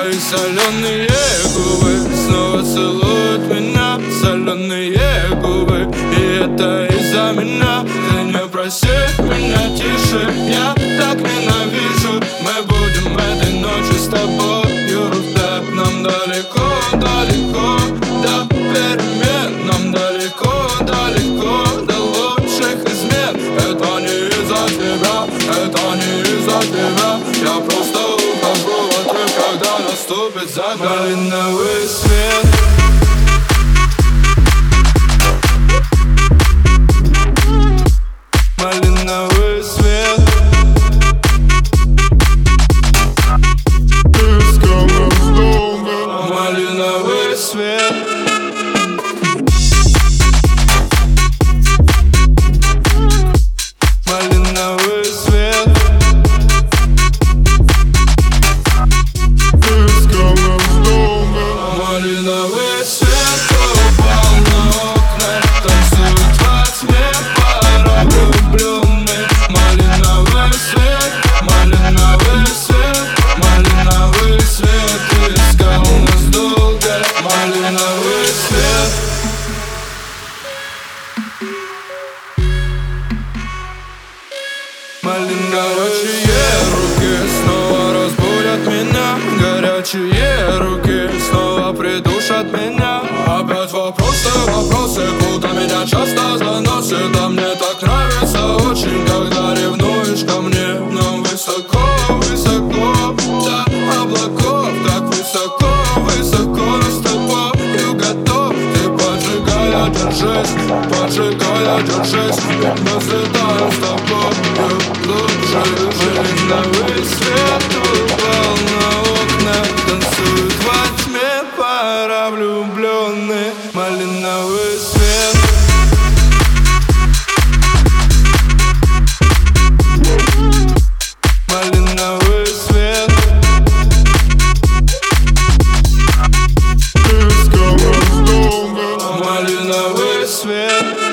Твои соленые губы снова целуют меня. Соленые губы, и это из-за меня. Ты не проси меня тише, я так ненавижу. Мы будем этой ночью с тобою ждать. Нам далеко, далеко до перемен. Нам далеко, далеко до лучших измен. Это не из-за тебя, это не из-за тебя. Я просто ухожу от них, когда наступит закат. Малиновый свет. Малиновый свет. Малиновый свет. Малиновый свет. Малиновый свет упал на окна, танцует во тьме пара влюбленных. Малиновый свет, малиновый свет, малиновый свет. Ты искал нас долго, малиновый свет. Горячие руки снова разбудят меня. Горячие руки снова придушат меня. Опять вопросы, вопросы, куда меня часто заносит. А мне так нравится очень, когда ревнуешь ко мне. Нам высоко, высоко до облаков. Так высоко, высоко с тобою готов. Ты поджигая, держись, поджигая, держись. Мы взлетаем с тобою лучше. Малиновый свет упал на окна, танцует во тьме пара влюбленных. Малиновый свет. Малиновый свет. Малиновый свет.